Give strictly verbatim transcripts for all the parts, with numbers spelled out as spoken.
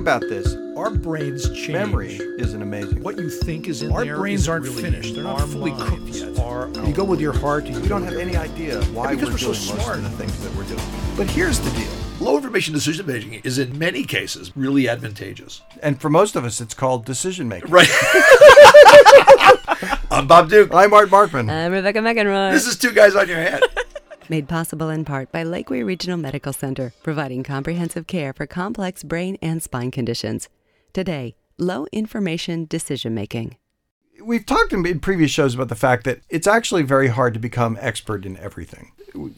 about this. Our brains change. Memory isn't amazing. What you think is in Our there brains isn't aren't really finished. They're not our fully minds cooked yet. Are, you go with your heart. You We don't have any idea why because we're, we're so doing most smart. of the things that we're doing. But here's the deal. Low information decision making is in many cases really advantageous. And for most of us, it's called decision making. Right. I'm Bob Duke. I'm Art Markman. I'm Rebecca McEnroy. This is Two Guys on Your Head. Made possible in part by Lakeway Regional Medical Center, providing comprehensive care for complex brain and spine conditions. Today, low information decision making. We've talked in, in previous shows about the fact that it's actually very hard to become expert in everything.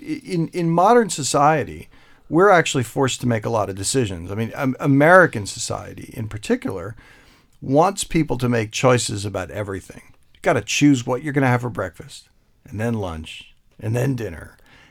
In in modern society, we're actually forced to make a lot of decisions. I mean, um, American society in particular wants people to make choices about everything. You got to choose what you're going to have for breakfast, and then lunch, and then dinner.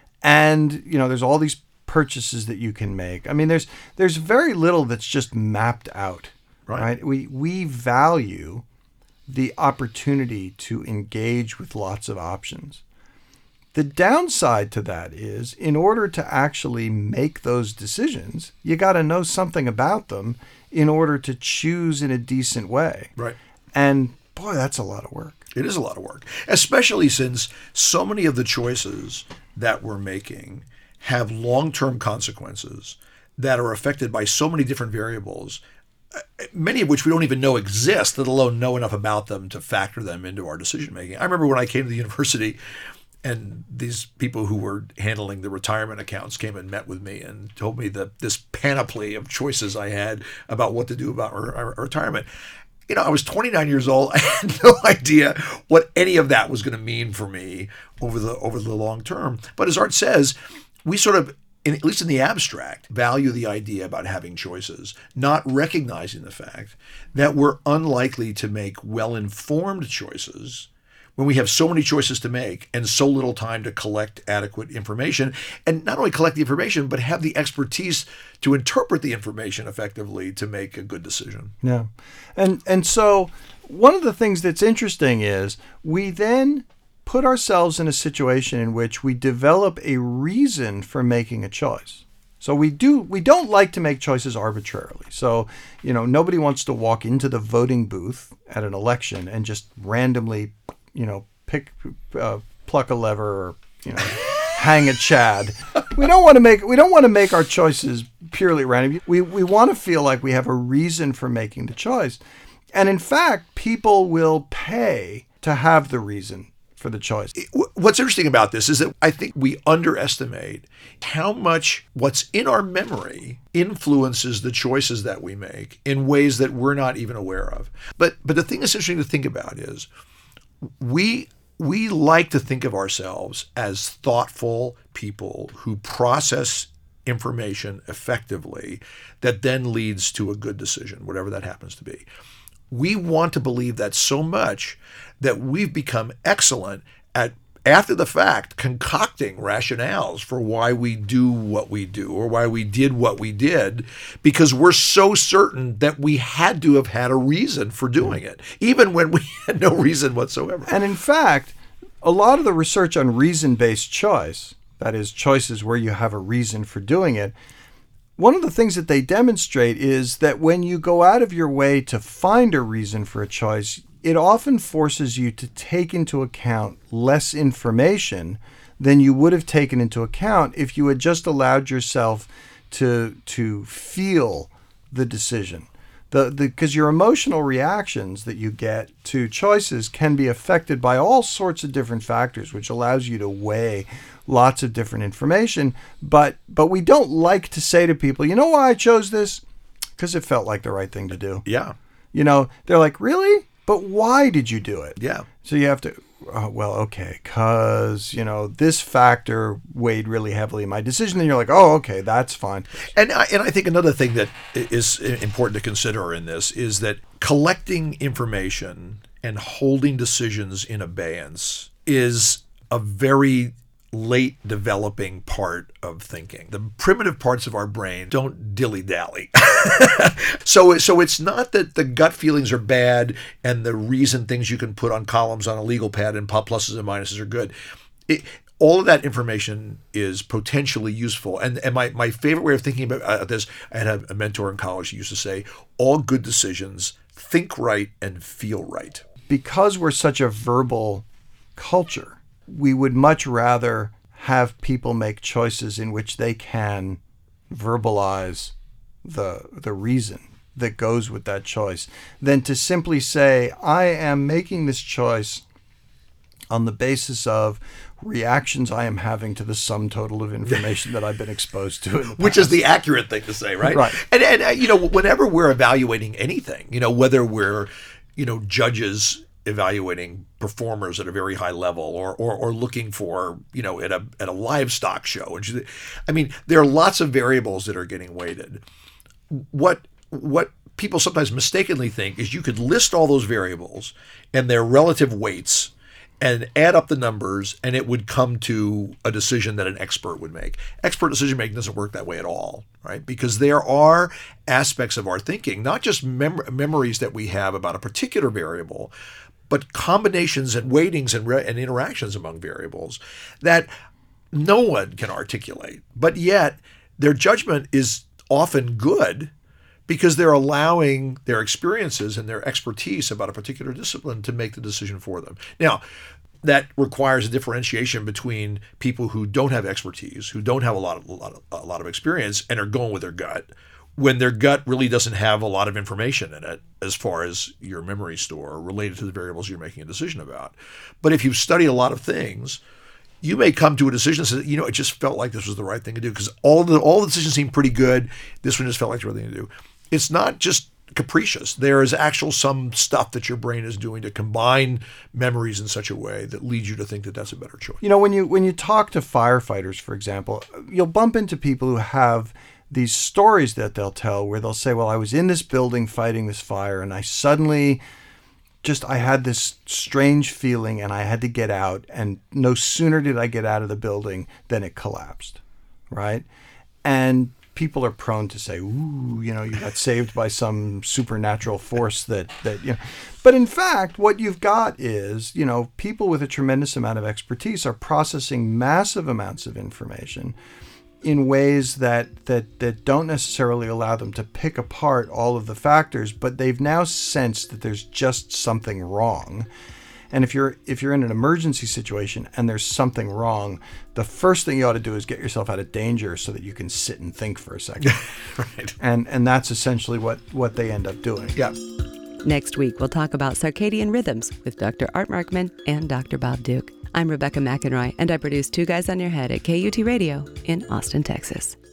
And, you know, there's all these purchases that you can make. I mean, there's there's very little that's just mapped out, Right. right? We we value the opportunity to engage with lots of options. The downside to that is, in order to actually make those decisions, you got to know something about them in order to choose in a decent way. Right. And boy, that's a lot of work. It is a lot of work, especially since so many of the choices that we're making have long-term consequences that are affected by so many different variables, many of which we don't even know exist, let alone know enough about them to factor them into our decision-making. I remember when I came to the university and these people who were handling the retirement accounts came and met with me and told me that this panoply of choices I had about what to do about our, our retirement. You know, I was twenty-nine years old. I had no idea what any of that was going to mean for me over the over the long term. But as Art says, we sort of, in, at least in the abstract, value the idea about having choices, not recognizing the fact that we're unlikely to make well-informed choices when we have so many choices to make and so little time to collect adequate information, and not only collect the information, but have the expertise to interpret the information effectively to make a good decision. Yeah. And and so one of the things that's interesting is we then put ourselves in a situation in which we develop a reason for making a choice. So we do we don't like to make choices arbitrarily. So, you know, nobody wants to walk into the voting booth at an election and just randomly, you know, pick uh, pluck a lever or, you know, hang a chad. We don't want to make we don't want to make our choices purely random. We we want to feel like we have a reason for making the choice. And in fact, people will pay to have the reason for the choice. What's interesting about this is that I think we underestimate how much what's in our memory influences the choices that we make in ways that we're not even aware of. But but the thing that's interesting to think about is we we like to think of ourselves as thoughtful people who process information effectively that then leads to a good decision, whatever that happens to be. We want to believe that so much that we've become excellent at, after the fact, concocting rationales for why we do what we do or why we did what we did, because we're so certain that we had to have had a reason for doing it, even when we had no reason whatsoever. And in fact, a lot of the research on reason-based choice, that is, choices where you have a reason for doing it, one of the things that they demonstrate is that when you go out of your way to find a reason for a choice, it often forces you to take into account less information than you would have taken into account if you had just allowed yourself to to feel the decision. The because your emotional reactions that you get to choices can be affected by all sorts of different factors, which allows you to weigh lots of different information. But but we don't like to say to people, you know why I chose this? Because it felt like the right thing to do. Yeah. You know, they're like, really? But why did you do it? Yeah. So you have to, oh, well, okay, because, you know, this factor weighed really heavily in my decision. And you're like, oh, okay, that's fine. And I, and I think another thing that is important to consider in this is that collecting information and holding decisions in abeyance is a very late developing part of thinking. The primitive parts of our brain don't dilly-dally. so, so it's not that the gut feelings are bad and the reason things you can put on columns on a legal pad and pluses and minuses are good. It, all of that information is potentially useful. And and my, my favorite way of thinking about uh, this, I had a, a mentor in college who used to say, all good decisions think right and feel right. Because we're such a verbal culture, we would much rather have people make choices in which they can verbalize the the reason that goes with that choice than to simply say, I am making this choice on the basis of reactions I am having to the sum total of information that I've been exposed to in the Which past. is the accurate thing to say, right? Right. And, and uh, you know, whenever we're evaluating anything, you know, whether we're, you know, judges evaluating performers at a very high level or or, or looking for, you know, at a at a livestock show. And I mean, there are lots of variables that are getting weighted. What what people sometimes mistakenly think is you could list all those variables and their relative weights and add up the numbers, and it would come to a decision that an expert would make. Expert decision making doesn't work that way at all, right? Because there are aspects of our thinking, not just mem- memories that we have about a particular variable, but combinations and weightings and, re- and interactions among variables that no one can articulate. But yet, their judgment is often good because they're allowing their experiences and their expertise about a particular discipline to make the decision for them. Now, that requires a differentiation between people who don't have expertise, who don't have a lot of, a lot of, a lot of experience and are going with their gut, when their gut really doesn't have a lot of information in it as far as your memory store related to the variables you're making a decision about. But if you've studied a lot of things, you may come to a decision that says, you know, it just felt like this was the right thing to do because all the all the decisions seemed pretty good. This one just felt like the right thing to do. It's not just capricious. There is actual some stuff that your brain is doing to combine memories in such a way that leads you to think that that's a better choice. You know, when you when you talk to firefighters, for example, you'll bump into people who have these stories that they'll tell where they'll say, well, I was in this building fighting this fire and I suddenly just, I had this strange feeling and I had to get out. And no sooner did I get out of the building than it collapsed, right? And people are prone to say, ooh, you know, you got saved by some supernatural force that, that, you know. But in fact, what you've got is, you know, people with a tremendous amount of expertise are processing massive amounts of information in ways that, that, that don't necessarily allow them to pick apart all of the factors, but they've now sensed that there's just something wrong. And if you're if you're in an emergency situation and there's something wrong, the first thing you ought to do is get yourself out of danger so that you can sit and think for a second. Right. And and that's essentially what, what they end up doing. Yeah. Next week, we'll talk about circadian rhythms with Doctor Art Markman and Doctor Bob Duke. I'm Rebecca McEnroy, and I produce Two Guys on Your Head at K U T Radio in Austin, Texas.